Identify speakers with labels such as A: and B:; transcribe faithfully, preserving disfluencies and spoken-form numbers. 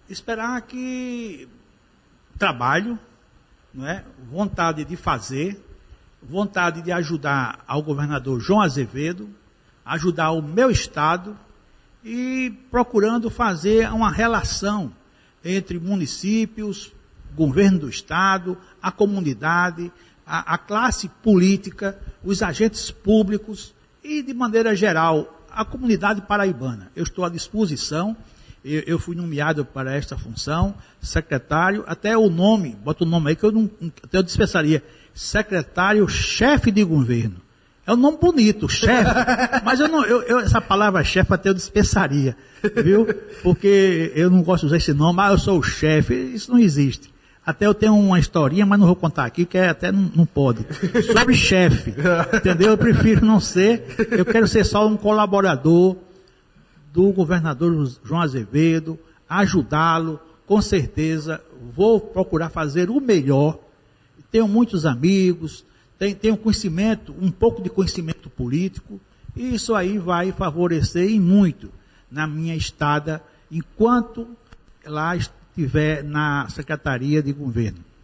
A: esperar que trabalho, não é? Vontade de fazer, vontade de ajudar ao governador João Azevedo, ajudar o meu estado e procurando fazer uma relação entre municípios, governo do estado, a comunidade, a, a classe política, os agentes públicos e, de maneira geral, a comunidade paraibana. Eu estou à disposição, eu, eu fui nomeado para esta função, secretário, até o nome, bota o nome aí que eu não, até eu dispensaria, secretário-chefe de governo. É um nome bonito, chefe, mas eu não, eu, eu, essa palavra chefe até eu dispensaria, viu? Porque eu não gosto de usar esse nome, ah, eu sou o chefe, isso não existe. Até eu tenho uma historinha, mas não vou contar aqui, que é, até não, não pode. Sobre chefe, entendeu? Eu prefiro não ser, eu quero ser só um colaborador do governador João Azevedo, ajudá-lo, com certeza, vou procurar fazer o melhor. Tenho muitos amigos, tenho, tenho conhecimento, um pouco de conhecimento político, e isso aí vai favorecer e muito na minha estada, enquanto lá estiver na Secretaria de Governo.